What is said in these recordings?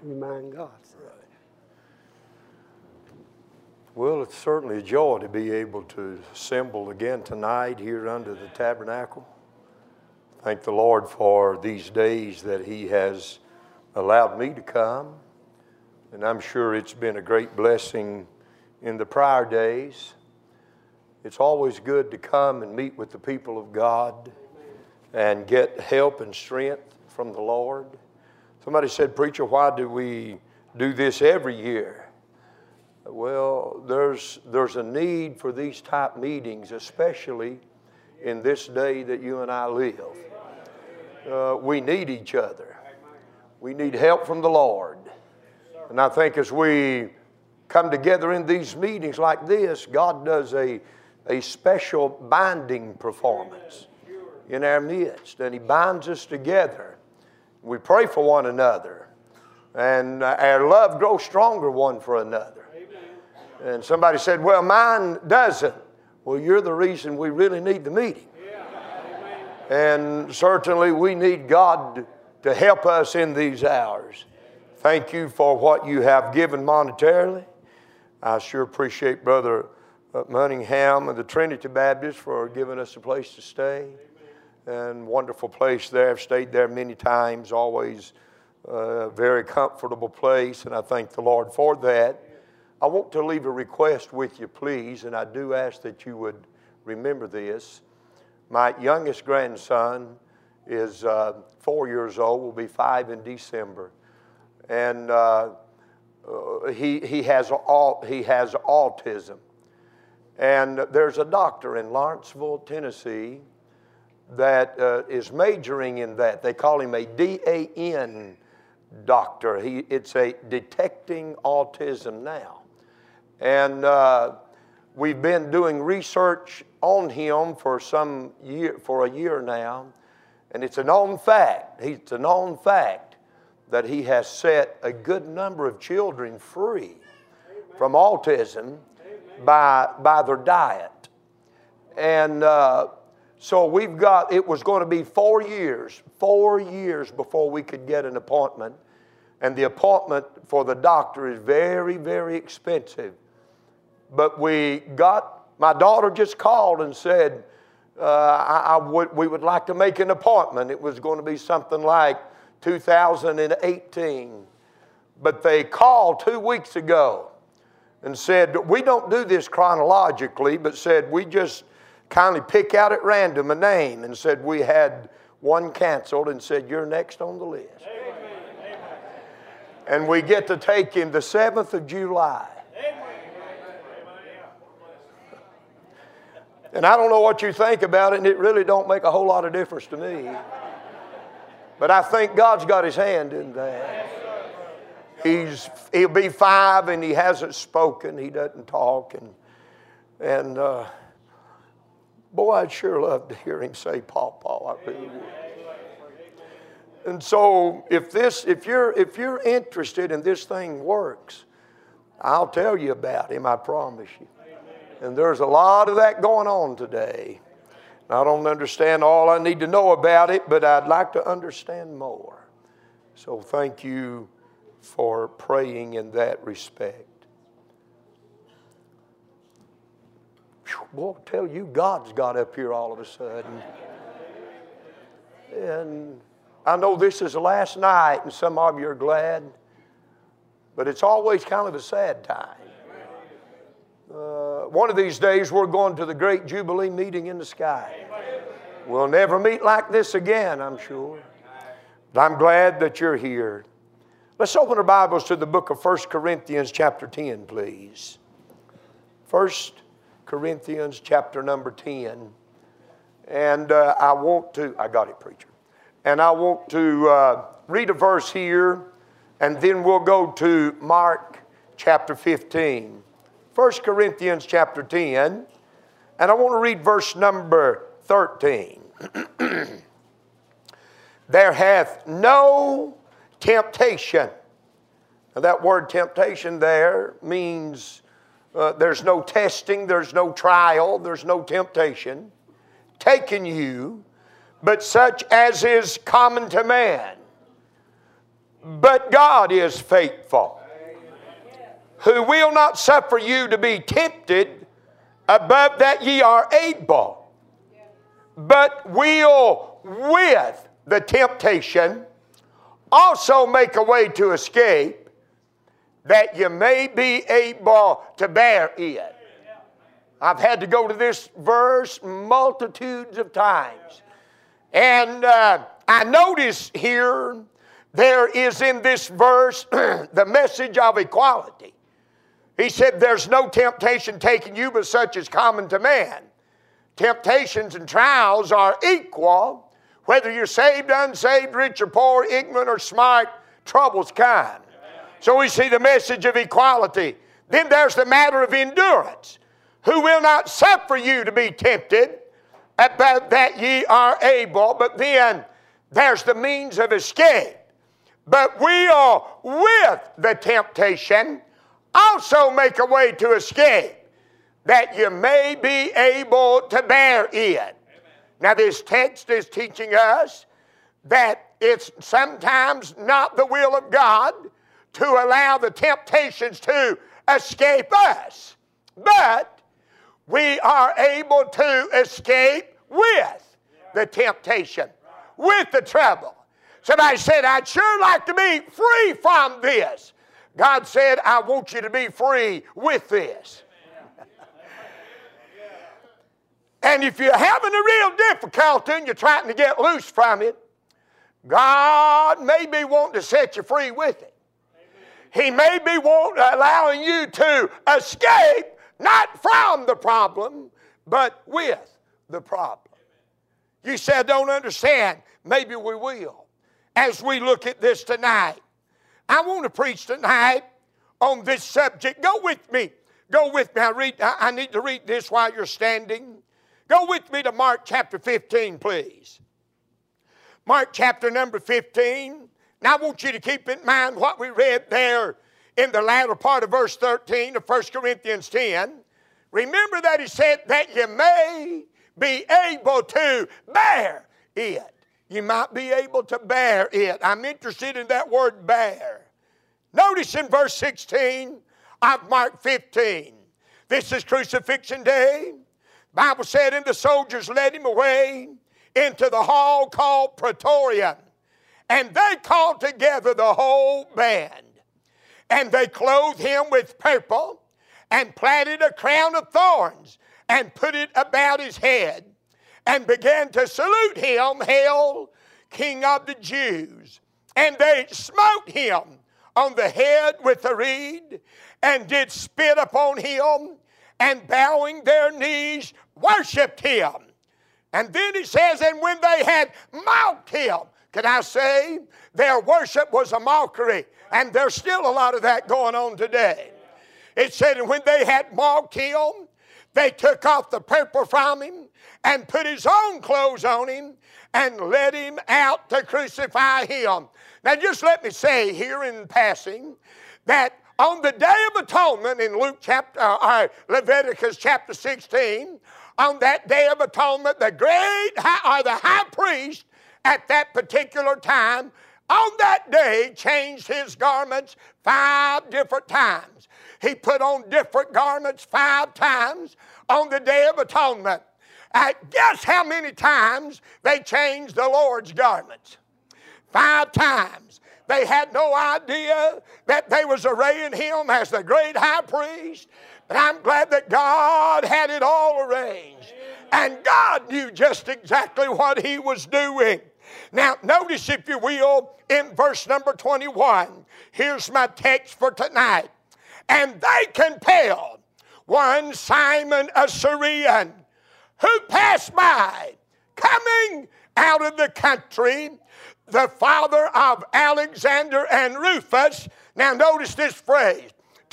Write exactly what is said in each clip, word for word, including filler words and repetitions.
Remind God. Right. Well, it's certainly a joy to be able to assemble again tonight here under the tabernacle. Thank the Lord for these days that He has allowed me to come. And I'm sure it's been a great blessing in the prior days. It's always good to come and meet with the people of God and get help and strength from the Lord. Somebody said, "Preacher, why do we do this every year?" Well, there's, there's a need for these type meetings, especially in this day that you and I live. Uh, we need each other. We need help from the Lord. And I think as we come together in these meetings like this, God does a, a special binding performance in our midst. And He binds us together. We pray for one another. And our love grows stronger one for another. And somebody said, "Well, mine doesn't." Well, you're the reason we really need the meeting. And certainly we need God to help us in these hours. Thank you for what you have given monetarily. I sure appreciate Brother Munningham and the Trinity Baptist for giving us a place to stay. And wonderful place there. I've stayed there many times. Always a very comfortable place. And I thank the Lord for that. I want to leave a request with you, please. And I do ask that you would remember this. My youngest grandson is uh, four years old, will be five in December. And uh, uh, he, he, has all, he has autism. And there's a doctor in Lawrenceville, Tennessee, that uh, is majoring in that. They call him a D A N doctor. He, it's a detecting autism now. And uh, we've been doing research on him for some year, for a year now. And it's a known fact, it's a known fact that he has set a good number of children free from autism by, by their diet. And uh, so we've got, it was going to be four years, four years before we could get an appointment. And the appointment for the doctor is very, very expensive. But we got, my daughter just called and said, uh, I, I would, we would like to make an appointment. It was going to be something like two thousand eighteen. But they called two weeks ago and said, we don't do this chronologically, but said we just kindly pick out at random a name, and said we had one canceled and said, you're next on the list. Amen. And we get to take him the seventh of July. And I don't know what you think about it, and it really don't make a whole lot of difference to me. But I think God's got His hand in that. He's, he'll be five, and he hasn't spoken. He doesn't talk. And, and uh, boy, I'd sure love to hear him say, "Pawpaw," I really would. And so if, this, if, you're, if you're interested and this thing works, I'll tell you about him, I promise you. And there's a lot of that going on today. I don't understand all I need to know about it, but I'd like to understand more. So thank you for praying in that respect. Boy, I'll tell you, God's got up here all of a sudden. And I know this is the last night, and some of you are glad, but it's always kind of a sad time. Uh, one of these days we're going to the great Jubilee meeting in the sky. We'll never meet like this again, I'm sure. But I'm glad that you're here. Let's open our Bibles to the book of First Corinthians chapter ten, please. First Corinthians chapter number ten. And uh, I want to, I got it, preacher. And I want to uh, read a verse here, and then we'll go to Mark chapter fifteen. First Corinthians chapter ten, and I want to read verse number thirteen. There hath no temptation. Now that word temptation there means uh, there's no testing, there's no trial, there's no temptation taken you, but such as is common to man. But God is faithful, who will not suffer you to be tempted above that ye are able, but will with the temptation also make a way to escape, that you may be able to bear it. I've had to go to this verse multitudes of times. And uh, I notice here, there is in this verse the message of equality. He said, there's no temptation taking you but such as common to man. Temptations and trials are equal, whether you're saved, unsaved, rich or poor, ignorant or smart, troubles come. So we see the message of equality. Then there's the matter of endurance. Who will not suffer you to be tempted, above that ye are able. But then there's the means of escape. But will with the temptation also make a way to escape, that you may be able to bear it. Amen. Now this text is teaching us that it's sometimes not the will of God to allow the temptations to escape us, but we are able to escape with the temptation, with the trouble. Somebody said, I'd sure like to be free from this. God said, I want you to be free with this. And if you're having a real difficulty and you're trying to get loose from it, God may be wanting to set you free with it. He may be want, allowing you to escape, not from the problem, but with the problem. You said, I don't understand. Maybe we will. As we look at this tonight, I want to preach tonight on this subject. Go with me. Go with me. I, read, I need to read this while you're standing. Go with me to Mark chapter fifteen, please. Mark chapter number fifteen. Now I want you to keep in mind what we read there in the latter part of verse thirteen of First Corinthians ten. Remember that he said that you may be able to bear it. You might be able to bear it. I'm interested in that word bear. Notice in verse sixteen of Mark fifteen. This is crucifixion day. The Bible said, and the soldiers led him away into the hall called Praetorium. And they called together the whole band. And they clothed him with purple and planted a crown of thorns and put it about his head and began to salute him, Hail, King of the Jews. And they smote him on the head with a reed and did spit upon him, and bowing their knees worshipped him. And then he says, and when they had mocked him, can I say, their worship was a mockery. And there's still a lot of that going on today. It said, and when they had mocked him, they took off the purple from him and put his own clothes on him and led him out to crucify him. Now just let me say here in passing that on the Day of Atonement in Luke chapter, uh, Leviticus chapter sixteen, on that Day of Atonement, the great high, or the high priest at that particular time, on that day, changed his garments five different times. He put on different garments five times on the Day of Atonement. Uh, guess how many times they changed the Lord's garments? Five times. They had no idea that they was arraying him as the great high priest. But I'm glad that God had it all arranged. And God knew just exactly what he was doing. Now, notice, if you will, in verse number twenty-one. Here's my text for tonight. And they compelled one Simon a Syrian, who passed by, coming out of the country, the father of Alexander and Rufus. Now notice this phrase,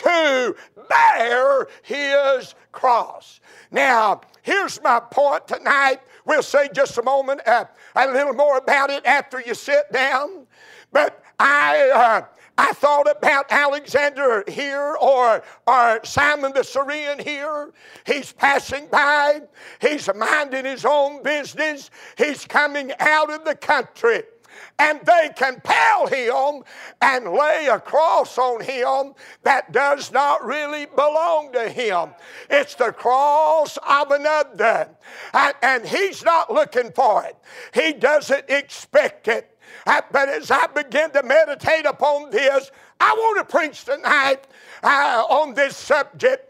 to bear his cross. Now, here's my point tonight. We'll say just a moment, uh, a little more about it after you sit down. But I... Uh, I thought about Alexander here, or, or Simon the Syrian here. He's passing by. He's minding his own business. He's coming out of the country. and they compel him and lay a cross on him that does not really belong to him. It's the cross of another. And, and he's not looking for it. He doesn't expect it. Uh, but as I begin to meditate upon this, I want to preach tonight uh, on this subject.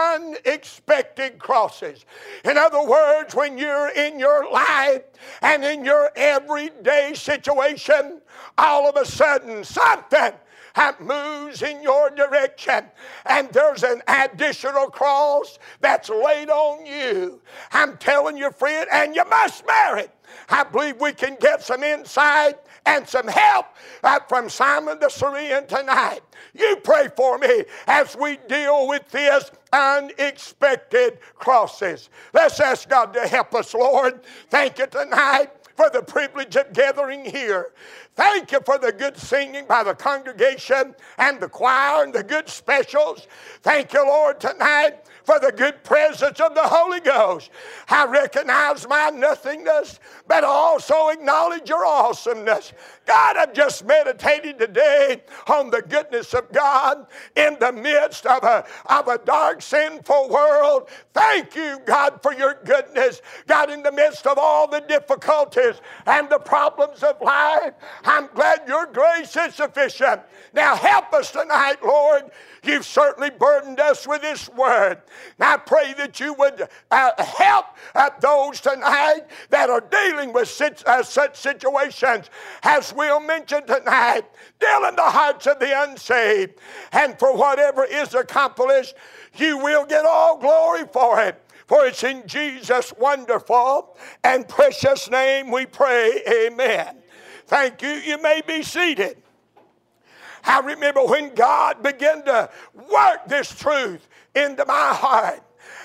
Unexpected crosses. In other words, when you're in your life and in your everyday situation, all of a sudden something that moves in your direction, and there's an additional cross that's laid on you. I'm telling you, friend, and you must bear it. I believe we can get some insight and some help uh, from Simon the Syrian tonight. You pray for me as we deal with this unexpected crosses. Let's ask God to help us, Lord. Thank you tonight for the privilege of gathering here. Thank you for the good singing by the congregation and the choir and the good specials. Thank you, Lord, tonight for the good presence of the Holy Ghost. I recognize my nothingness, but I also acknowledge your awesomeness. God, I've just meditated today on the goodness of God in the midst of a, of a dark, sinful world. Thank you, God, for your goodness. God, in the midst of all the difficulties and the problems of life, I'm glad your grace is sufficient. Now help us tonight, Lord. You've certainly burdened us with this word. Now I pray that you would uh, help uh, those tonight that are dealing with such, uh, such situations, as we'll mention tonight, deal in the hearts of the unsaved. And for whatever is accomplished, you will get all glory for it. For it's in Jesus' wonderful and precious name we pray, amen. Thank you. You may be seated. I remember when God began to work this truth into my heart.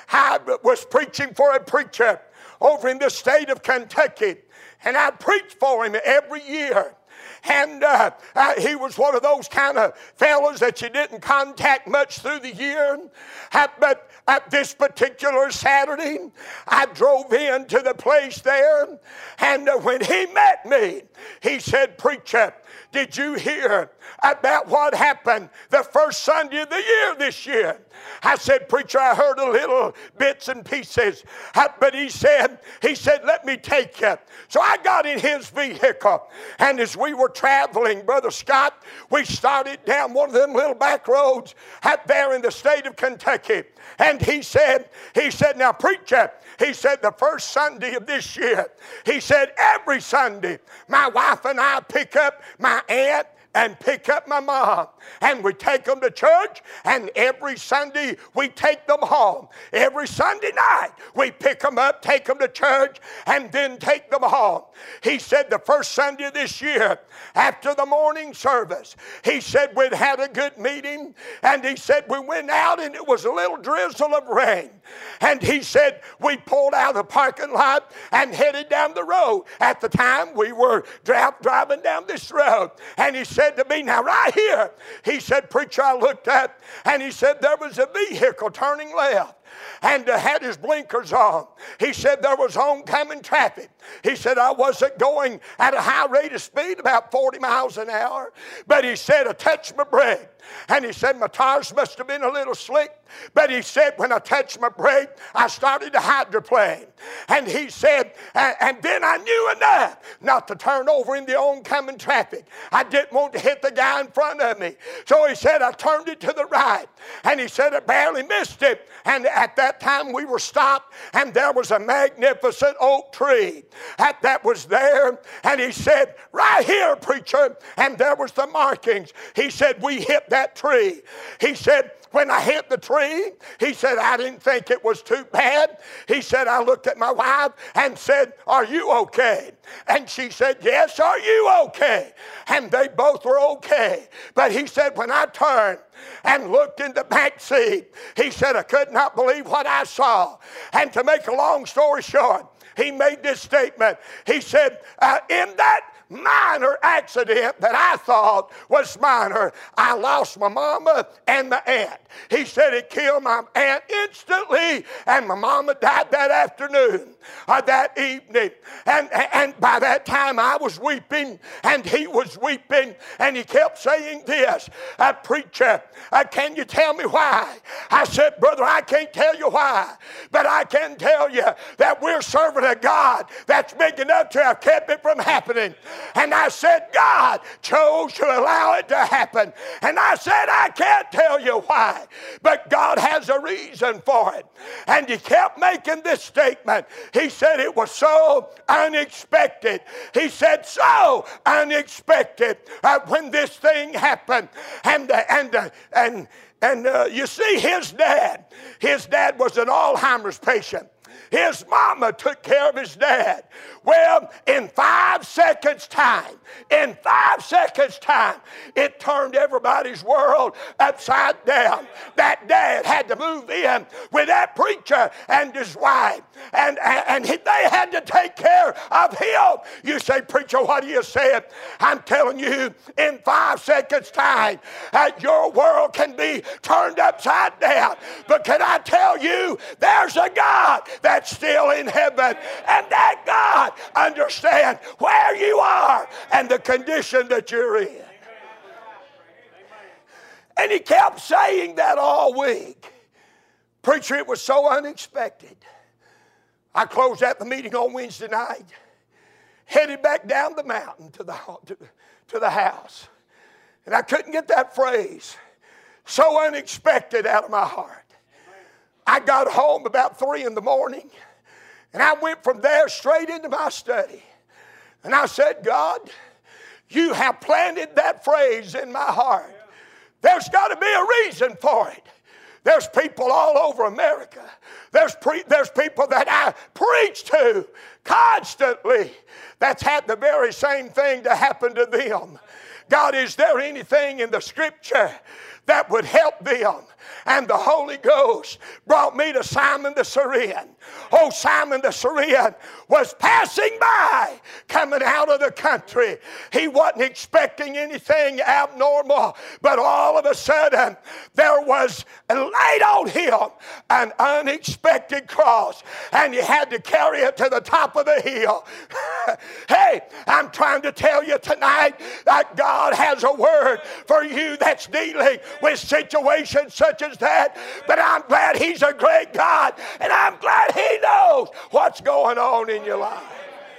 I was preaching for a preacher over in the state of Kentucky, and I preached for him every year. And uh, uh, he was one of those kind of fellows that you didn't contact much through the year. Uh, but at this particular Saturday, I drove into the place there, and uh, when he met me, he said, "Preacher, did you hear about what happened the first Sunday of the year this year?" I said, "Preacher, I heard a little bits and pieces." Uh, but he said, he said, "Let me take you." So I got in his vehicle, and as we were traveling, Brother Scott, we started down one of them little back roads out there in the state of Kentucky. And he said, he said, "Now, preacher," he said, "the first Sunday of this year," he said, "every Sunday, my wife and I pick up my aunt and pick up my mom, and we take them to church, and every Sunday we take them home. Every Sunday night we pick them up, take them to church, and then take them home." He said the first Sunday of this year, after the morning service, he said we'd had a good meeting, and he said we went out and it was a little drizzle of rain. And he said we pulled out of the parking lot and headed down the road. At the time we were dri- driving down this road, and he said to me, "Now right here," he said, "Preacher, I looked up," and he said there was a vehicle turning left and uh, had his blinkers on. He said there was oncoming traffic. He said I wasn't going at a high rate of speed, about forty miles an hour, but he said I touched my brake. And he said my tires must have been a little slick, but he said when I touched my brake, I started to hydroplane. And he said, and, and then I knew enough not to turn over in the oncoming traffic. I didn't want to hit the guy in front of me. So he said I turned it to the right, and he said I barely missed it. And at that time we were stopped, and there was a magnificent oak tree that, that was there. And he said, "Right here, preacher," and there was the markings. He said we hit that That tree. He said, when I hit the tree, he said, I didn't think it was too bad. He said, I looked at my wife and said, "Are you okay?" And she said, "Yes, are you okay?" And they both were okay. But he said, when I turned and looked in the back seat, he said, I could not believe what I saw. And to make a long story short, he made this statement. He said, uh, in that minor accident that I thought was minor. I lost my mama and my aunt. He said it killed my aunt instantly, and my mama died that afternoon, or that evening. And, and by that time I was weeping, and he was weeping, and he kept saying this, uh, preacher, uh, can you tell me why? I said, brother, I can't tell you why, but I can tell you that we're serving a God that's big enough to have kept it from happening. And I said, God chose to allow it to happen. And I said, I can't tell you why, but God has a reason for it. And he kept making this statement. He said it was so unexpected. He said so unexpected uh, when this thing happened. And, uh, and, uh, and, and uh, you see, his dad, his dad was an Alzheimer's patient. His mama took care of his dad. Well, in five seconds time, in five seconds time, it turned everybody's world upside down. That dad had to move in with that preacher and his wife. And, and, and he, they had to take care of him. You say, preacher, what are you saying? I'm telling you, in five seconds time, uh, your world can be turned upside down. But can I tell you, there's a God that's still in heaven. And that God understands where you are and the condition that you're in. And he kept saying that all week. Preacher, it was so unexpected. I closed out the meeting on Wednesday night, headed back down the mountain to the, to, to the house. And I couldn't get that phrase, so unexpected, out of my heart. I got home about three in the morning, and I went from there straight into my study. And I said, God, you have planted that phrase in my heart. There's got to be a reason for it. There's people all over America. There's, pre- there's people that I preach to constantly that's had the very same thing to happen to them. God, is there anything in the Scripture that would help them? And the Holy Ghost brought me to Simon the Syrian. Oh, Simon the Syrian was passing by, coming out of the country. He wasn't expecting anything abnormal, but all of a sudden there was laid on him an unexpected cross, and he had to carry it to the top of the hill. Hey, I'm trying to tell you tonight that God has a word for you that's dealing with situations such as that. But I'm glad He's a great God, and I'm glad He knows what's going on in your life.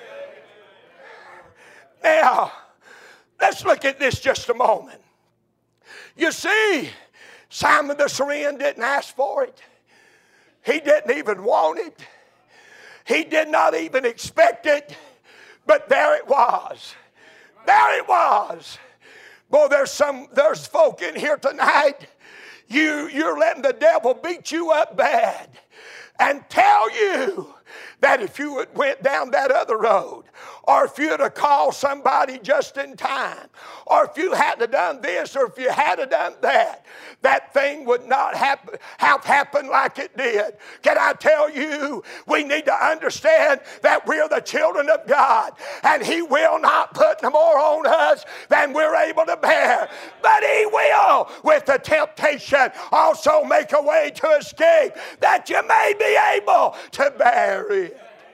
Now, let's look at this just a moment. You see, Simon the Syrian didn't ask for it. He didn't even want it. He did not even expect it. But there it was. There it was. Boy, there's some there's folk in here tonight. You, you're letting the devil beat you up bad and tell you that if you had went down that other road, or if you'd have called somebody just in time, or if you hadn't done this, or if you had done that, that thing would not happen, have happened like it did. Can I tell you, we need to understand that we're the children of God, and He will not put more on us than we're able to bear. But He will, with the temptation, also make a way to escape, that you may be able to bear it.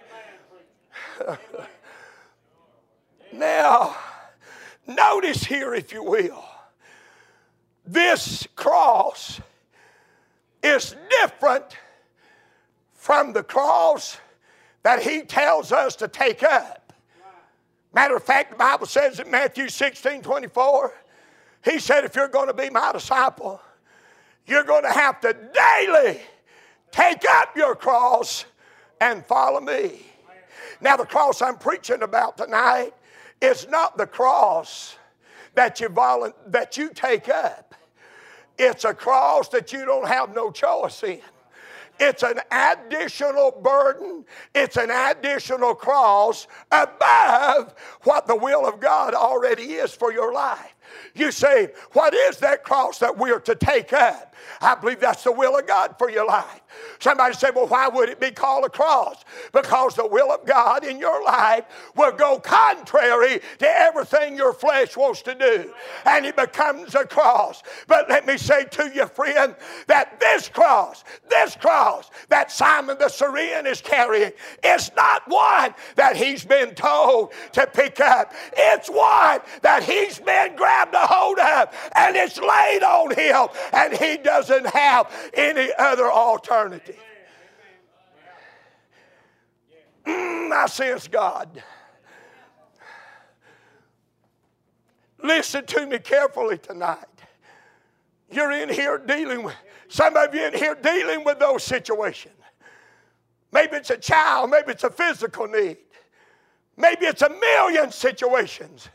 Now, notice here, if you will, this cross is different from the cross that He tells us to take up. Matter of fact, the Bible says in Matthew sixteen twenty-four, He said, if you're going to be my disciple, you're going to have to daily take up your cross and follow me. Now, the cross I'm preaching about tonight is not the cross that you volu- that you take up. It's a cross that you don't have no choice in. It's an additional burden. It's an additional cross above what the will of God already is for your life. You say, what is that cross that we are to take up? I believe that's the will of God for your life. Somebody say, well, why would it be called a cross? Because the will of God in your life will go contrary to everything your flesh wants to do. And it becomes a cross. But let me say to you, friend, that this cross, this cross that Simon the Cyrene is carrying, is not one that he's been told to pick up. It's one that he's been grabbed a hold of, and it's laid on him, and he doesn't have any other alternative. Mm, I sense God. Listen to me carefully tonight. You're in here dealing with, some of you in here dealing with those situations. Maybe it's a child, maybe it's a physical need. Maybe it's a million situations.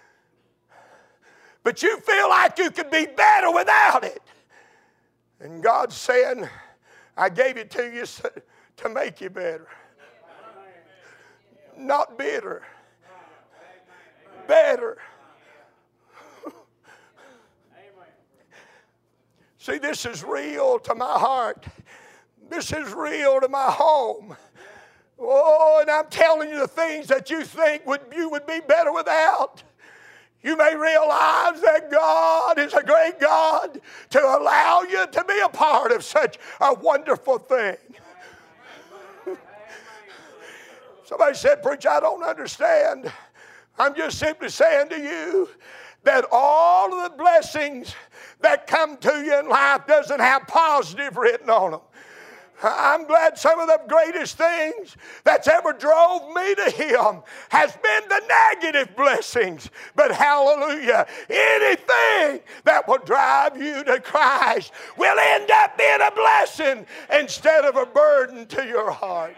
But you feel like you could be better without it. And God's saying, I gave it to you to make you better. Not bitter. Better. See, this is real to my heart. This is real to my home. Oh, and I'm telling you the things that you think would you would be better without. You may realize that God is a great God to allow you to be a part of such a wonderful thing. Somebody said, preacher, I don't understand. I'm just simply saying to you that all of the blessings that come to you in life doesn't have positive written on them. I'm glad some of the greatest things that's ever drove me to Him has been the negative blessings. But hallelujah, anything that will drive you to Christ will end up being a blessing instead of a burden to your heart.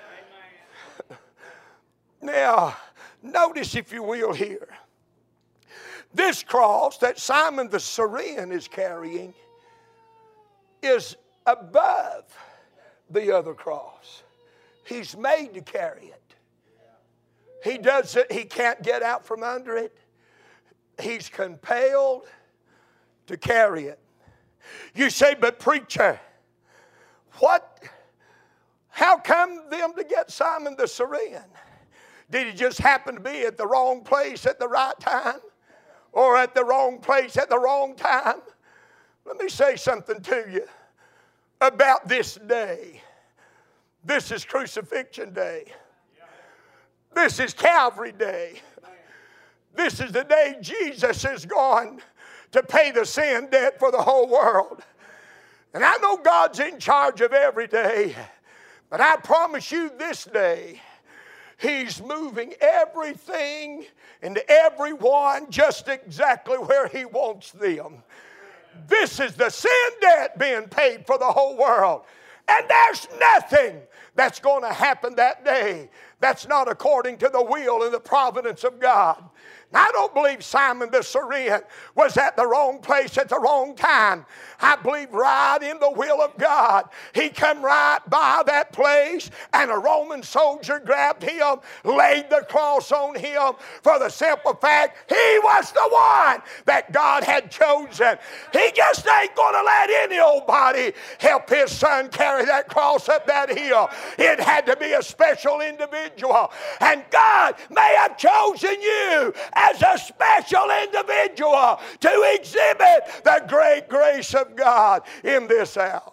Now, notice if you will here. This cross that Simon the Cyrene is carrying is above the other cross. He's made to carry it. He does it, he can't get out from under it. He's compelled to carry it. You say, but preacher, what, how come them to get Simon the Cyrene? Did he just happen to be at the wrong place at the right time? Or at the wrong place at the wrong time? Let me say something to you about this day. This is Crucifixion Day. This is Calvary Day. This is the day Jesus is going to pay the sin debt for the whole world. And I know God's in charge of every day, but I promise you this day, He's moving everything and everyone just exactly where He wants them. This is the sin debt being paid for the whole world. And there's nothing that's going to happen that day that's not according to the will and the providence of God. I don't believe Simon the Cyrene was at the wrong place at the wrong time. I believe right in the will of God. He come right by that place and a Roman soldier grabbed him, laid the cross on him for the simple fact he was the one that God had chosen. He just ain't going to let any old body help his son carry that cross up that hill. It had to be a special individual. And God may have chosen you as a special individual to exhibit the great grace of God in this hour.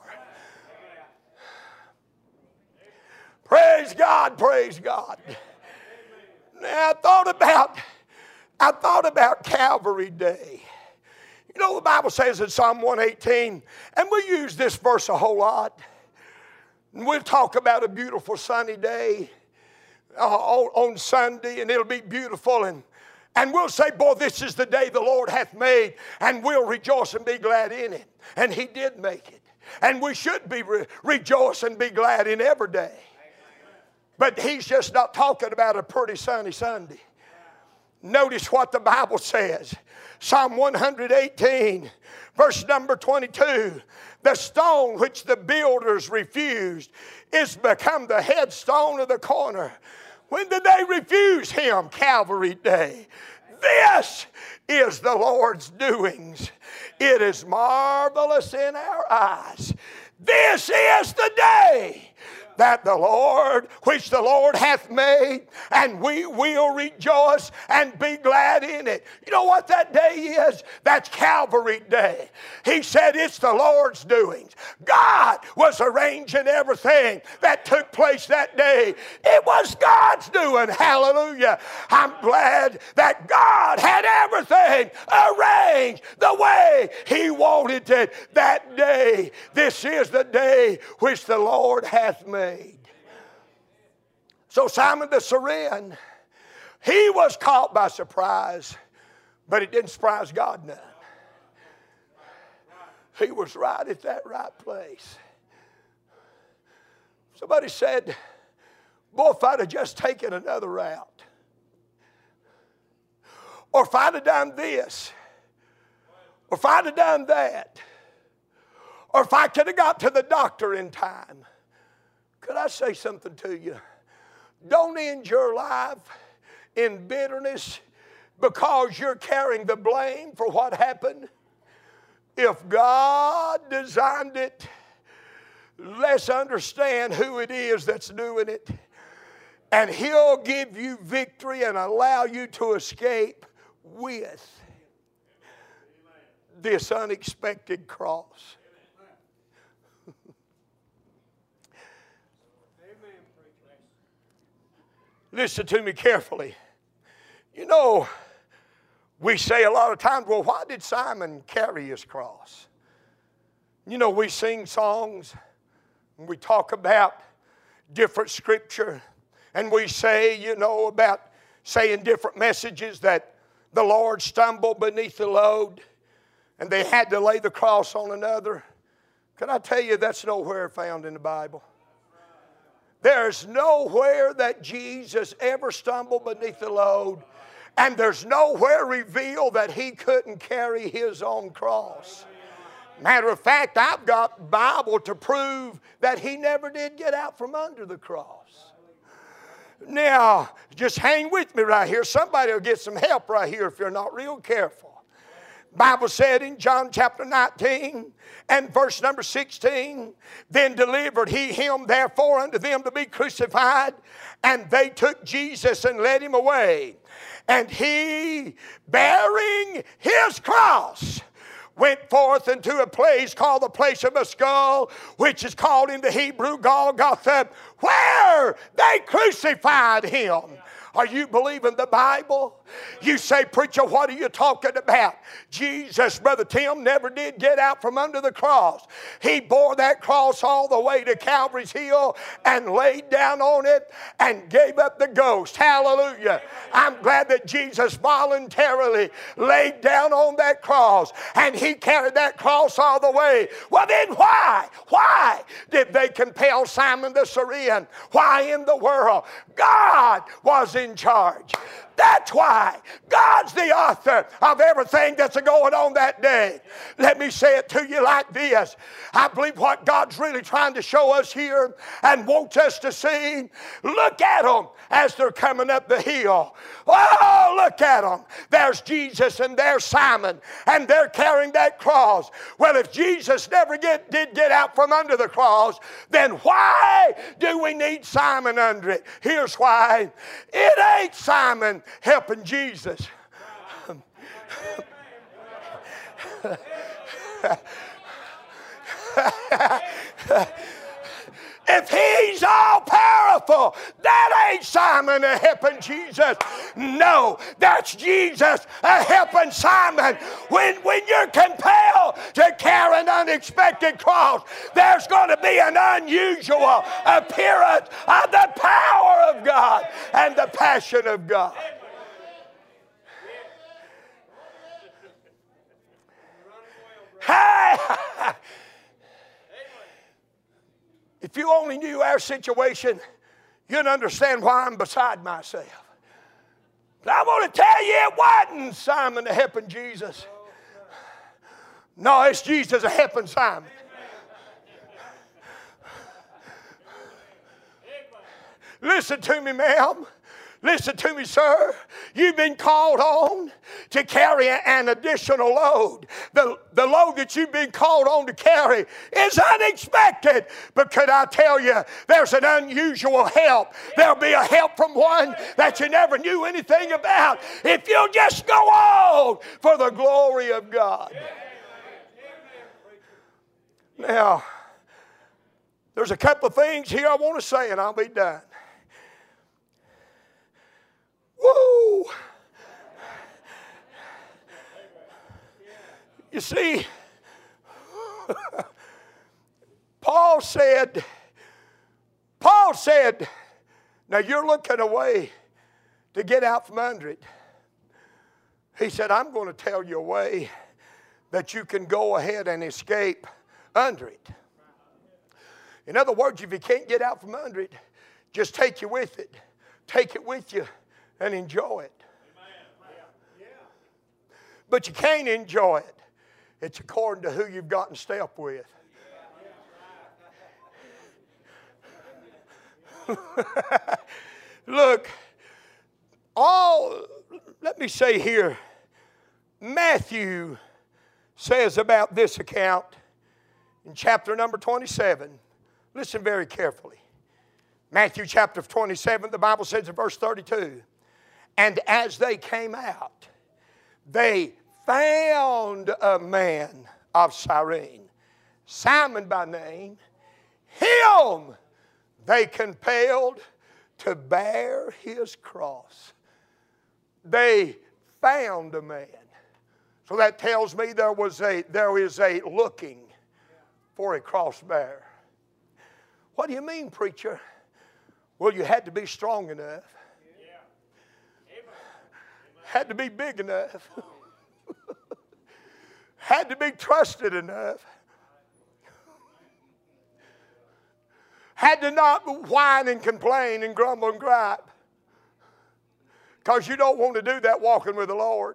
Praise God, praise God. Now I thought about I thought about Calvary Day. You know the Bible says in Psalm one eighteen, and we use this verse a whole lot. And we'll talk about a beautiful sunny day uh, on, on Sunday, and it'll be beautiful, and And we'll say, boy, this is the day the Lord hath made, and we'll rejoice and be glad in it. And He did make it. And we should be re- rejoice and be glad in every day. But He's just not talking about a pretty sunny Sunday. Notice what the Bible says. Psalm one eighteen, verse number twenty-two. The stone which the builders refused is become the headstone of the corner. When did they refuse Him? Calvary Day. This is the Lord's doings. It is marvelous in our eyes. This is the day that the Lord, which the Lord hath made, and we will rejoice and be glad in it. You know what that day is? That's Calvary Day. He said it's the Lord's doings. God was arranging everything that took place that day. It was God's doing. Hallelujah. I'm glad that God had everything arranged the way He wanted it that day. This is the day which the Lord hath made. So Simon the Cyrene, he was caught by surprise, but it didn't surprise God none. He was right at that right place. Somebody said, boy, if I'd have just taken another route, or if I'd have done this, or if I'd have done that, or if I could have got to the doctor in time. Could I say something to you? Don't end your life in bitterness because you're carrying the blame for what happened. If God designed it, let's understand who it is that's doing it. And He'll give you victory and allow you to escape with this unexpected cross. Listen to me carefully. You know, we say a lot of times, well, why did Simon carry his cross? You know, we sing songs, and we talk about different scripture, and we say, you know, about saying different messages that the Lord stumbled beneath the load, and they had to lay the cross on another. Can I tell you that's nowhere found in the Bible? There's nowhere that Jesus ever stumbled beneath the load, and there's nowhere revealed that He couldn't carry His own cross. Matter of fact, I've got Bible to prove that He never did get out from under the cross. Now, just hang with me right here. Somebody will get some help right here if you're not real careful. Bible said in John chapter nineteen and verse number sixteen, then delivered He him therefore unto them to be crucified, and they took Jesus and led Him away. And He, bearing His cross, went forth into a place called the place of a skull, which is called in the Hebrew Golgotha, where they crucified Him. Are you believing the Bible? You say, preacher, what are you talking about? Jesus, Brother Tim, never did get out from under the cross. He bore that cross all the way to Calvary's Hill and laid down on it and gave up the ghost. Hallelujah. I'm glad that Jesus voluntarily laid down on that cross and He carried that cross all the way. Well, then why? Why did they compel Simon the Cyrene? Why in the world? God was in charge. That's why God's the author of everything that's going on that day. Let me say it to you like this. I believe what God's really trying to show us here and wants us to see, look at them as they're coming up the hill. Oh, look at them. There's Jesus and there's Simon, and they're carrying that cross. Well, if Jesus never get, did get out from under the cross, then why do we need Simon under it? Here's why. It ain't Simon helping Jesus. If He's all powerful, that ain't Simon a helping Jesus. No, that's Jesus a helping Simon. When, when you're compelled to carry an unexpected cross, there's going to be an unusual appearance of the power of God and the passion of God. Hey! If you only knew our situation, you'd understand why I'm beside myself. But I want to tell you, it wasn't Simon a helping Jesus. No, it's Jesus a helping Simon. Listen to me, ma'am. Listen to me, sir. You've been called on to carry an additional load. The, the load that you've been called on to carry is unexpected. But could I tell you, there's an unusual help. There'll be a help from one that you never knew anything about if you'll just go on for the glory of God. Now, there's a couple of things here I want to say and I'll be done. Woo! You see, Paul said, Paul said, now you're looking away to get out from under it. He said, I'm going to tell you a way that you can go ahead and escape under it. In other words, if you can't get out from under it, just take you with it. Take it with you and enjoy it. But you can't enjoy it. It's according to who you've got in step with. Look, all, let me say here, Matthew says about this account in chapter number twenty-seven. Listen very carefully. Matthew chapter twenty-seven, the Bible says in verse thirty-two, and as they came out, they found a man of Cyrene, Simon by name. Him they compelled to bear his cross. They found a man. So that tells me there was a there is a looking for a cross bearer. What do you mean, preacher? Well, you had to be strong enough. Had to be big enough. Had to be trusted enough. Had to not whine and complain and grumble and gripe. Because you don't want to do that walking with the Lord.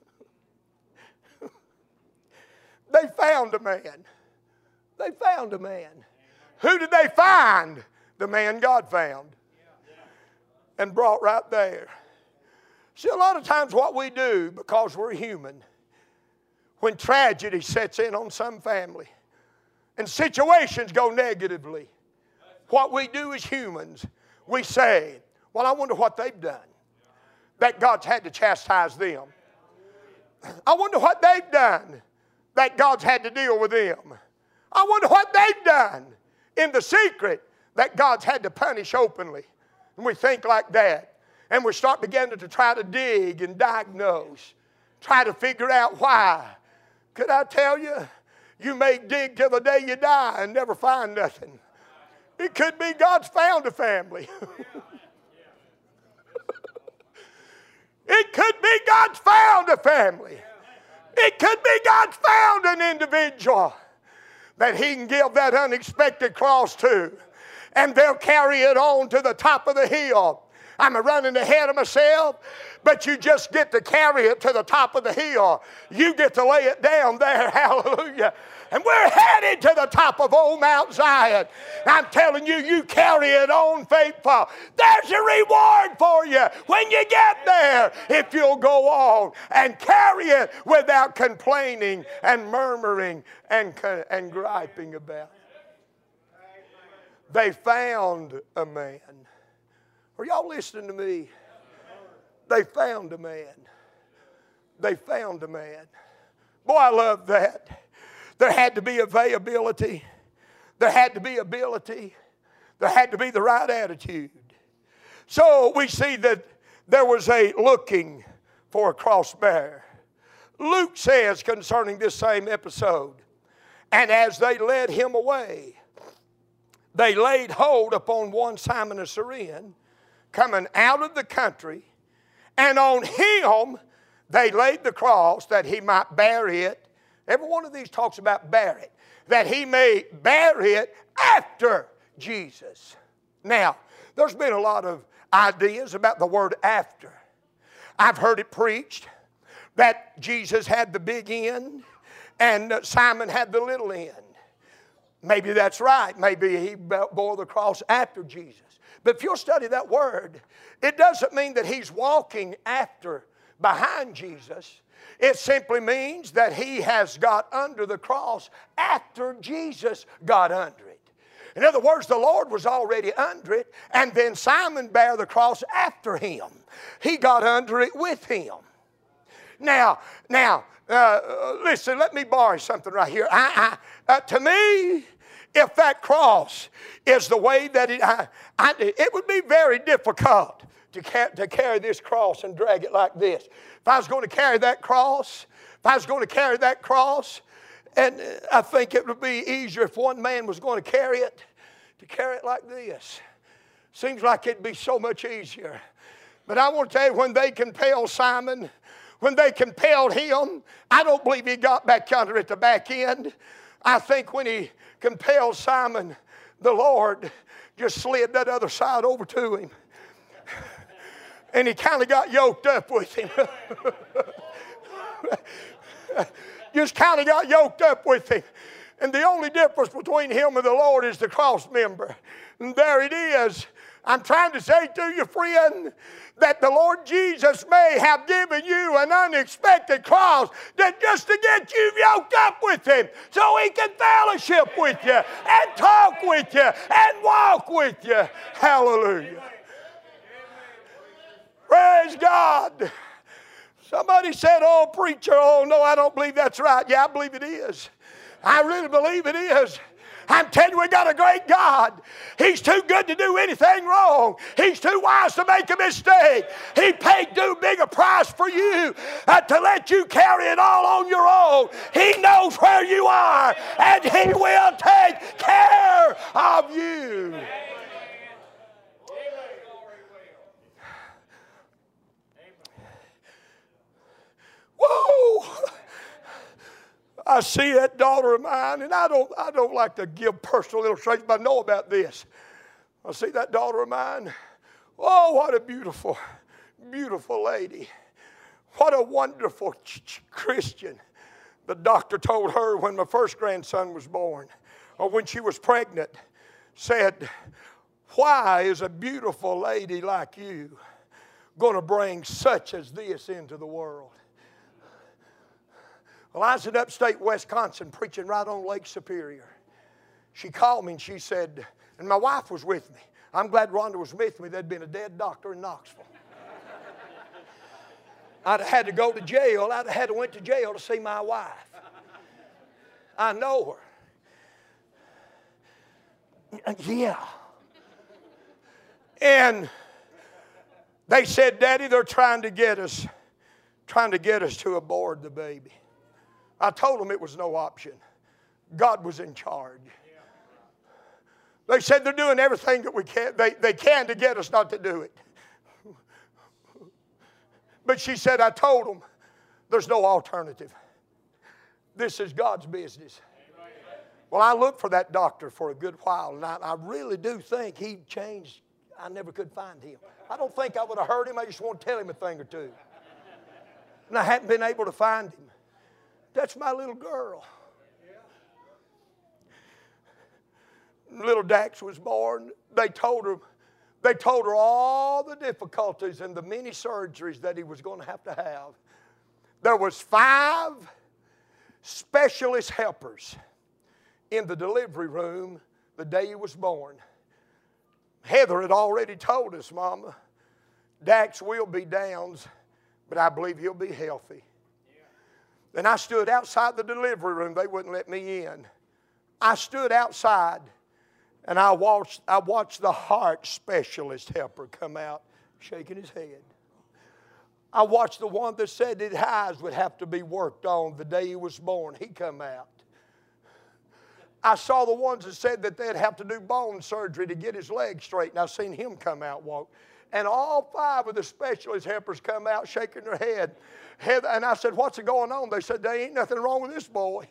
They found a man. They found a man. Who did they find? The man God found. And brought right there. See, a lot of times what we do, because we're human, when tragedy sets in on some family and situations go negatively, what we do as humans, we say, well, I wonder what they've done that God's had to chastise them. I wonder what they've done that God's had to deal with them. I wonder what they've done in the secret that God's had to punish openly. And we think like that. And we start beginning to try to dig and diagnose, try to figure out why. Could I tell you, you may dig till the day you die and never find nothing. It could be God's found a family. It could be God's found a family. It could be God's found an individual that He can give that unexpected cross to. And they'll carry it on to the top of the hill. I'm running ahead of myself, but you just get to carry it to the top of the hill. You get to lay it down there, hallelujah. And we're headed to the top of old Mount Zion. I'm telling you, you carry it on faithful. There's a reward for you when you get there if you'll go on and carry it without complaining and murmuring and, and griping about it. They found a man. Are y'all listening to me? They found a man. They found a man. Boy, I love that. There had to be availability. There had to be ability. There had to be the right attitude. So we see that there was a looking for a cross bearer. Luke says concerning this same episode, and as they led him away, they laid hold upon one Simon of Cyrene, coming out of the country, and on him they laid the cross that he might bear it. Every one of these talks about bear it. That he may bear it after Jesus. Now, there's been a lot of ideas about the word after. I've heard it preached that Jesus had the big end and Simon had the little end. Maybe that's right. Maybe he bore the cross after Jesus. But if you'll study that word, it doesn't mean that he's walking after, behind Jesus. It simply means that he has got under the cross after Jesus got under it. In other words, the Lord was already under it, and then Simon bare the cross after him. He got under it with him. Now, now, uh, listen, let me borrow something right here. I, I, uh, to me, if that cross is the way that it, I, I, it would be very difficult to, ca- to carry this cross and drag it like this. If I was going to carry that cross, if I was going to carry that cross, and I think it would be easier if one man was going to carry it, to carry it like this. Seems like it'd be so much easier. But I want to tell you, when they compelled Simon, when they compelled him, I don't believe he got back under at the back end. I think when he compelled Simon, the Lord just slid that other side over to him. And he kind of got yoked up with him. Just kind of got yoked up with him. And the only difference between him and the Lord is the cross member. And there it is. I'm trying to say to you, friend, that the Lord Jesus may have given you an unexpected cross that just to get you yoked up with him so he can fellowship with you and talk with you and walk with you. Hallelujah. Praise God. Somebody said, oh, preacher, oh, no, I don't believe that's right. Yeah, I believe it is. I really believe it is. I'm telling you, we got a great God. He's too good to do anything wrong. He's too wise to make a mistake. He paid too big a price for you uh, to let you carry it all on your own. He knows where you are, and he will take care of you. Whoa! I see that daughter of mine, and I don't, I don't like to give personal illustrations, but I know about this. I see that daughter of mine. Oh, what a beautiful, beautiful lady. What a wonderful ch- ch- Christian. The doctor told her when my first grandson was born, or when she was pregnant, said, why is a beautiful lady like you going to bring such as this into the world? Well, I was in upstate Wisconsin preaching right on Lake Superior. She called me and she said, and my wife was with me. I'm glad Rhonda was with me. There'd been a dead doctor in Knoxville. I'd have had to go to jail. I'd have had to went to jail to see my wife. I know her. Yeah. And they said, Daddy, they're trying to get us, trying to get us to abort the baby. I told them it was no option. God was in charge. They said they're doing everything that we can, they, they can to get us not to do it. But she said, I told them there's no alternative. This is God's business. Well, I looked for that doctor for a good while, and I, I really do think he changed. I never could find him. I don't think I would have heard him. I just want to tell him a thing or two. And I hadn't been able to find him. That's my little girl. Little Dax was born. They told her, they told her all the difficulties and the many surgeries that he was going to have to have. There was five specialist helpers in the delivery room the day he was born. Heather had already told us, Mama, Dax will be Downs, but I believe he'll be healthy. And I stood outside the delivery room. They wouldn't let me in. I stood outside, and I watched, I watched the heart specialist helper come out shaking his head. I watched the one that said his eyes would have to be worked on the day he was born. He come out. I saw the ones that said that they'd have to do bone surgery to get his legs straight, and I seen him come out walk. And all five of the specialist helpers come out shaking their head. And I said, what's going on? They said, there ain't nothing wrong with this boy.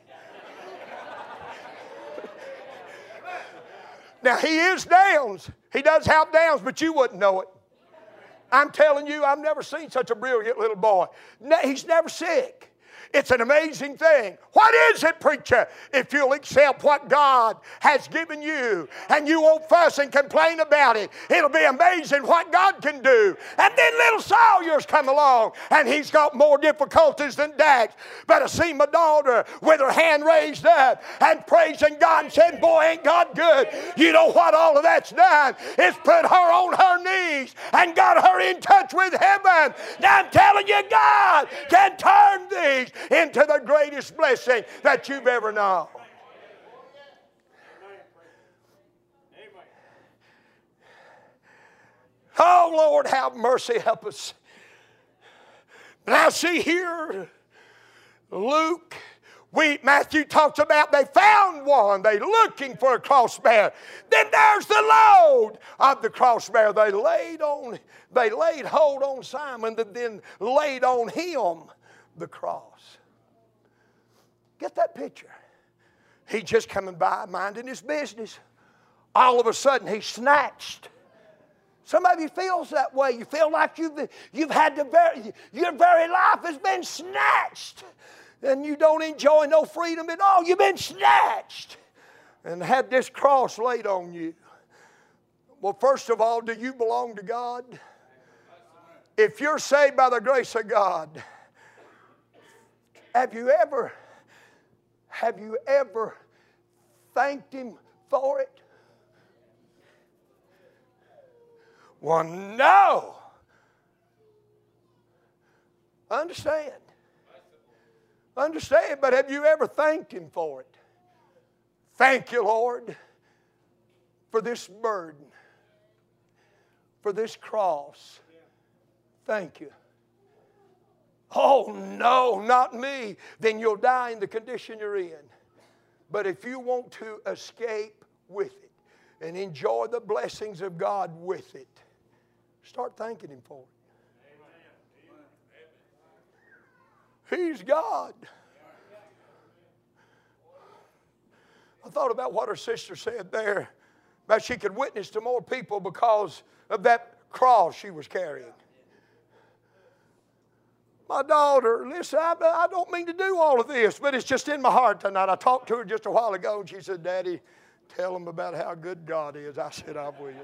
Now, he is Downs. He does have Downs, but you wouldn't know it. I'm telling you, I've never seen such a brilliant little boy. He's never sick. It's an amazing thing. What is it, preacher? If you'll accept what God has given you and you won't fuss and complain about it, it'll be amazing what God can do. And then little Sawyer's come along and he's got more difficulties than Dax. But I see my daughter with her hand raised up and praising God and saying, boy, ain't God good. You know what all of that's done? It's put her on her knees and got her in touch with heaven. Now I'm telling you, God can turn these into the greatest blessing that you've ever known. Oh, Lord, have mercy, help us. Now see here, Luke, we, Matthew talks about they found one. They looking for a cross bearer. Then there's the load of the cross bearer. They laid on, they laid hold on Simon, and then laid on him the cross. Get that picture. He's just coming by, minding his business. All of a sudden, he's snatched. Some of you feels that way. You feel like you've, you've had the very, your very life has been snatched. And you don't enjoy no freedom at all. You've been snatched and had this cross laid on you. Well, first of all, do you belong to God? If you're saved by the grace of God, have you ever, have you ever thanked Him for it? Well, no. Understand. Understand, but have you ever thanked Him for it? Thank you, Lord, for this burden, for this cross. Thank you. Oh, no, not me. Then you'll die in the condition you're in. But if you want to escape with it and enjoy the blessings of God with it, start thanking Him for it. He's God. I thought about what her sister said there, about she could witness to more people because of that cross she was carrying. My daughter, listen, I, I don't mean to do all of this, but it's just in my heart tonight. I talked to her just a while ago, and she said, Daddy, tell them about how good God is. I said, I will.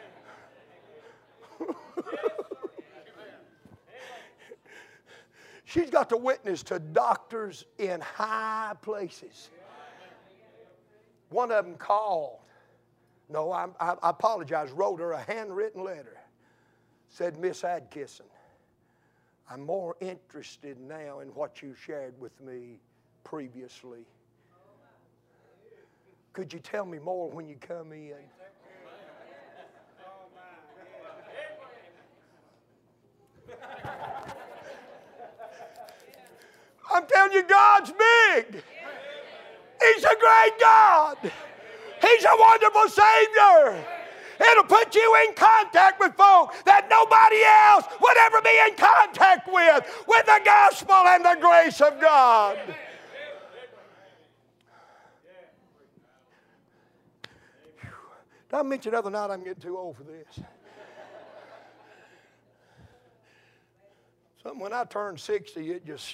She's got to witness to doctors in high places. One of them called. No, I, I, I apologize. Wrote her a handwritten letter. Said, Miss Adkisson, I'm more interested now in what you shared with me previously. Could you tell me more when you come in? I'm telling you, God's big. He's a great God. He's a wonderful Savior. It'll put you in contact with folk that nobody else would ever be in contact with, with the gospel and the grace of God. Did I mention the other night I'm getting too old for this? Something when I turned sixty, it just...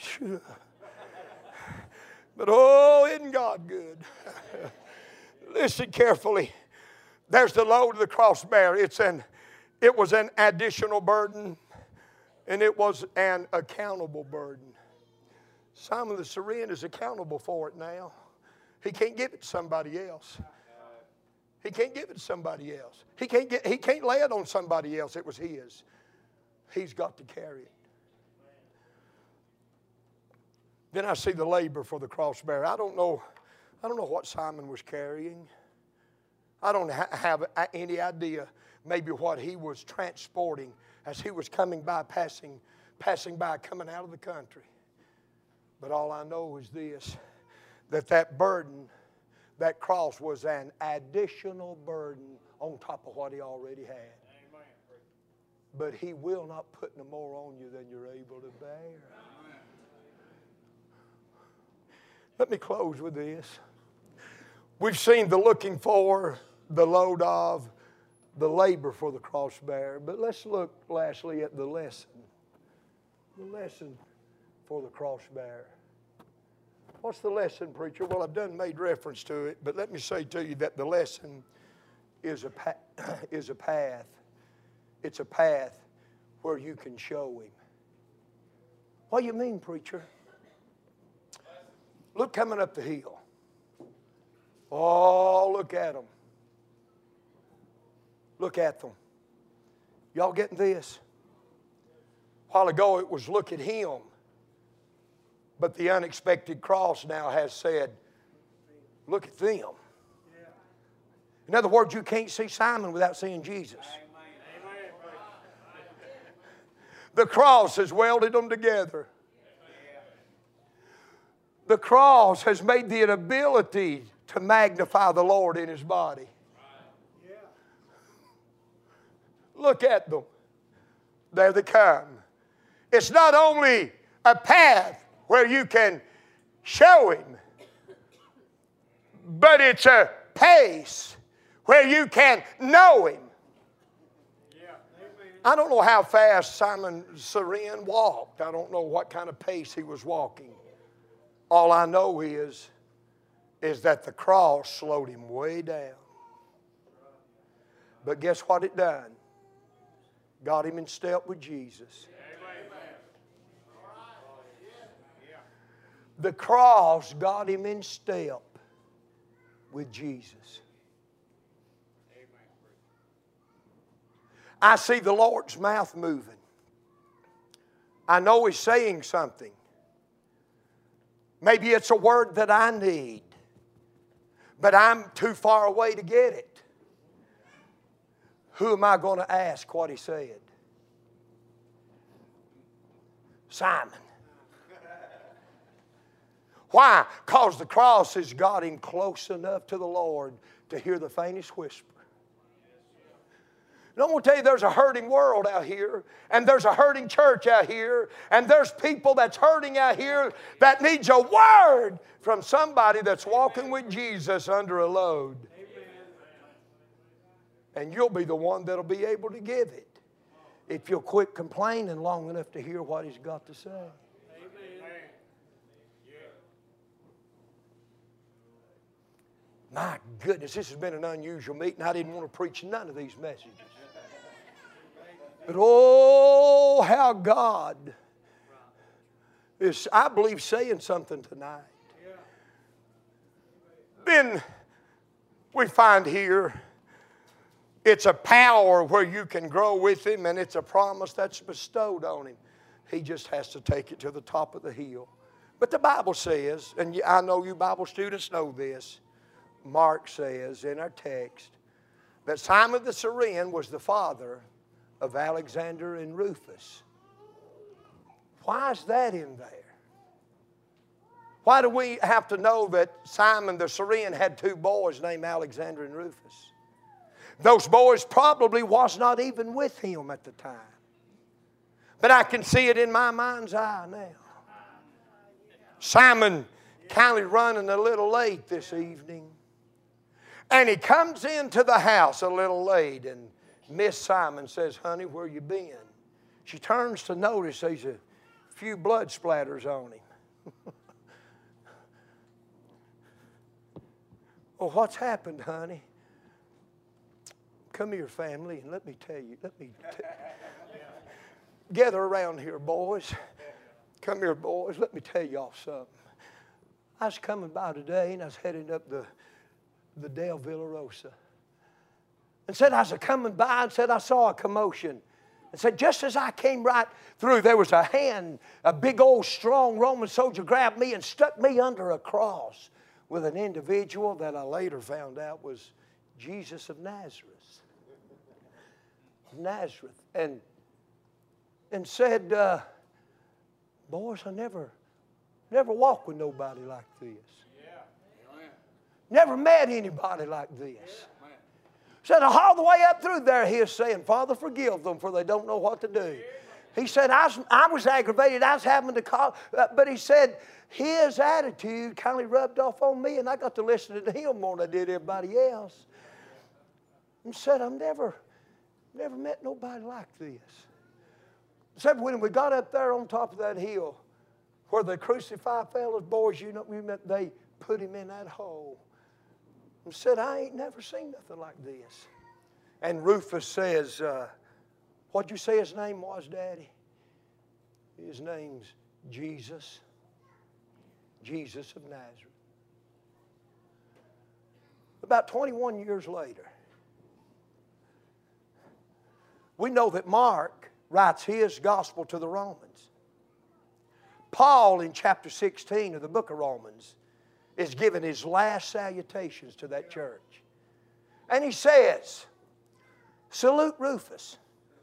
But oh, isn't God good? Listen carefully. There's the load of the cross bearer. It's an, it was an additional burden, and it was an accountable burden. Simon the Cyrene is accountable for it now. He can't give it to somebody else. He can't give it to somebody else. He can't get, he can't lay it on somebody else. It was his. He's got to carry it. Then I see the labor for the cross bearer. I don't know, I don't know what Simon was carrying. I don't ha- have any idea maybe what he was transporting as he was coming by, passing, passing by, coming out of the country. But all I know is this, that that burden, that cross was an additional burden on top of what he already had. Amen. But He will not put no more on you than you're able to bear. Amen. Let me close with this. We've seen the looking for, the load of, the labor for the cross bearer. But let's look lastly at the lesson. The lesson for the cross bearer. What's the lesson, preacher? Well, I've done made reference to it, but let me say to you that the lesson is a, pa- is a path. It's a path where you can show Him. What do you mean, preacher? Look coming up the hill. Oh, look at them. Look at them. Y'all getting this? A while ago it was look at Him. But the unexpected cross now has said, look at them. In other words, you can't see Simon without seeing Jesus. The cross has welded them together. The cross has made the ability to magnify the Lord in His body. Look at them. There they come. It's not only a path where you can show Him, but it's a pace where you can know Him. I don't know how fast Simon Cyrene walked. I don't know what kind of pace he was walking. All I know is, is that the cross slowed him way down. But guess what it done? Got him in step with Jesus. The cross got him in step with Jesus. I see the Lord's mouth moving. I know He's saying something. Maybe it's a word that I need, but I'm too far away to get it. Who am I going to ask what He said? Simon. Why? Because the cross has got him close enough to the Lord to hear the faintest whisper. And I'm going to tell you, there's a hurting world out here, and there's a hurting church out here, and there's people that's hurting out here that needs a word from somebody that's walking with Jesus under a load. And you'll be the one that'll be able to give it if you'll quit complaining long enough to hear what He's got to say. My goodness, this has been an unusual meeting. I didn't want to preach none of these messages. But oh, how God is, I believe, saying something tonight. Then we find here, it's a power where you can grow with Him, and it's a promise that's bestowed on Him. He just has to take it to the top of the hill. But the Bible says, and I know you Bible students know this, Mark says in our text that Simon the Cyrene was the father of Alexander and Rufus. Why is that in there? Why do we have to know that Simon the Cyrene had two boys named Alexander and Rufus? Those boys probably was not even with him at the time. But I can see it in my mind's eye now. Simon kind of running a little late this evening. And he comes into the house a little late, and Miss Simon says, honey, where you been? She turns to notice there's a few blood splatters on him. Well, what's happened, honey? Come here, family, and let me tell you. Let me t- gather around here, boys. Come here, boys. Let me tell y'all something. I was coming by today, and I was heading up the the Del Villarosa. And said, I was coming by and said, I saw a commotion. And said, just as I came right through, there was a hand, a big old strong Roman soldier grabbed me and stuck me under a cross with an individual that I later found out was Jesus of Nazareth. Nazareth. And, and said, uh, boys, I never, never walked with nobody like this. Never met anybody like this. Said all the way up through there, he was saying, Father, forgive them, for they don't know what to do. He said, I was, I was aggravated. I was having to call. Uh, but he said, his attitude kind of rubbed off on me, and I got to listen to him more than I did everybody else. And said, I've never, never met nobody like this. Said when we got up there on top of that hill, where the crucified fellas, boys, you know, they put him in that hole. And said, I ain't never seen nothing like this. And Rufus says, uh, what'd you say his name was, Daddy? His name's Jesus. Jesus of Nazareth. About twenty-one years later, we know that Mark writes his gospel to the Romans. Paul, in chapter sixteen of the book of Romans, is giving his last salutations to that church. And he says, salute Rufus.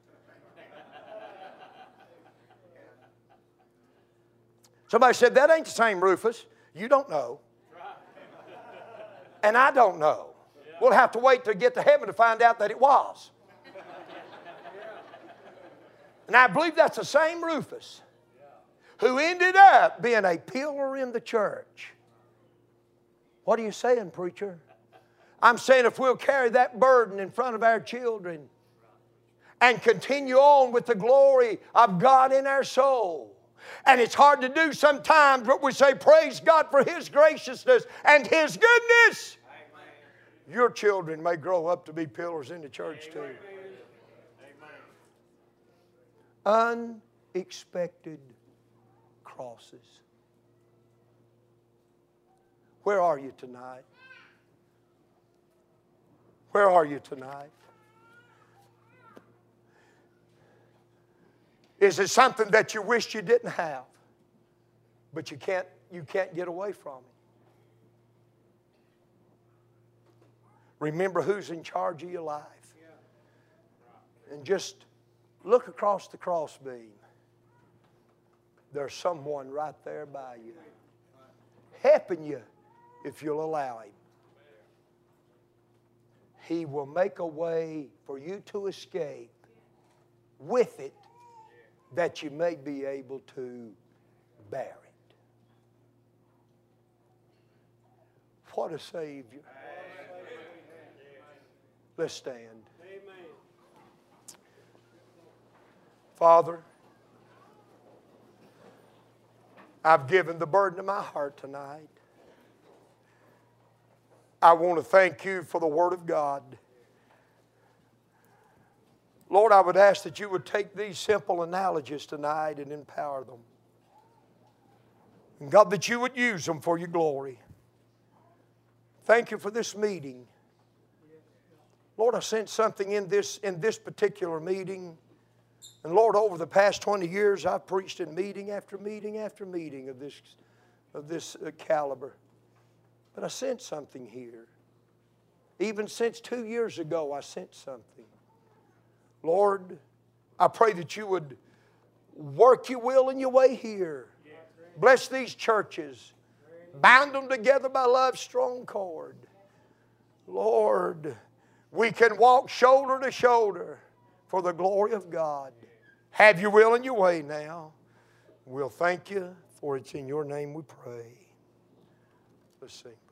Somebody said, that ain't the same Rufus. You don't know. And I don't know. We'll have to wait to get to heaven to find out that it was. And I believe that's the same Rufus who ended up being a pillar in the church. What are you saying, preacher? I'm saying if we'll carry that burden in front of our children and continue on with the glory of God in our soul. And it's hard to do sometimes, but we say, praise God for His graciousness and His goodness. Amen. Your children may grow up to be pillars in the church too. Amen. Unexpected crosses. Where are you tonight? Where are you tonight? Is it something that you wish you didn't have, but you can't, you can't get away from it? Remember who's in charge of your life. And just look across the crossbeam. There's someone right there by you, helping you if you'll allow Him. He will make a way for you to escape with it, that you may be able to bear it. What a Savior. Let's stand. Father, I've given the burden of my heart tonight. I want to thank You for the Word of God. Lord, I would ask that You would take these simple analogies tonight and empower them. And God, that You would use them for Your glory. Thank You for this meeting. Lord, I sensed something in this, in this particular meeting. And Lord, over the past twenty years, I've preached in meeting after meeting after meeting of this, of this uh, caliber. But I sensed something here. Even since two years ago, I sensed something. Lord, I pray that You would work Your will and Your way here. Bless these churches. Bound them together by love's strong cord. Lord, we can walk shoulder to shoulder for the glory of God. Have Your will and Your way now. We'll thank You, for it's in Your name we pray. Let's sing.